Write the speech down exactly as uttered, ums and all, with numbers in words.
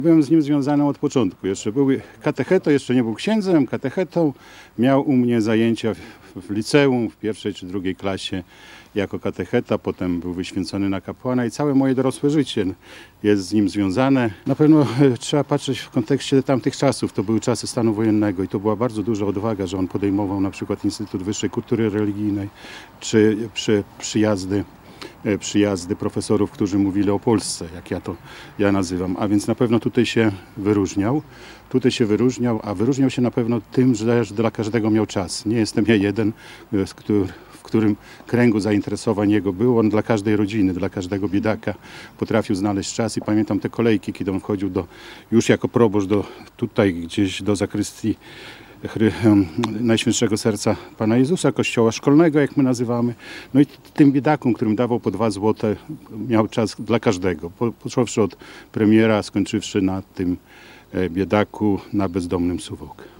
Byłem z nim związany od początku. Jeszcze był katechetą, jeszcze nie był księdzem, katechetą. Miał u mnie zajęcia w, w liceum, w pierwszej czy drugiej klasie jako katecheta. Potem był wyświęcony na kapłana i całe moje dorosłe życie jest z nim związane. Na pewno trzeba patrzeć w kontekście tamtych czasów. To były czasy stanu wojennego i to była bardzo duża odwaga, że on podejmował na przykład Instytut Wyższej Kultury Religijnej czy przy, przyjazdy przyjazdy profesorów, którzy mówili o Polsce, jak ja to ja nazywam. A więc na pewno tutaj się wyróżniał. Tutaj się wyróżniał, a wyróżniał się na pewno tym, że dla każdego miał czas. Nie jestem ja jeden, w którym kręgu zainteresowań jego był. On dla każdej rodziny, dla każdego biedaka potrafił znaleźć czas i pamiętam te kolejki, kiedy on wchodził do, już jako proboszcz do, tutaj gdzieś do zakrystii Najświętszego Serca Pana Jezusa, kościoła szkolnego, jak my nazywamy. No i tym biedakom, którym dawał po dwa złote, miał czas dla każdego. Począwszy od premiera, skończywszy na tym biedaku na bezdomnym Suwałk.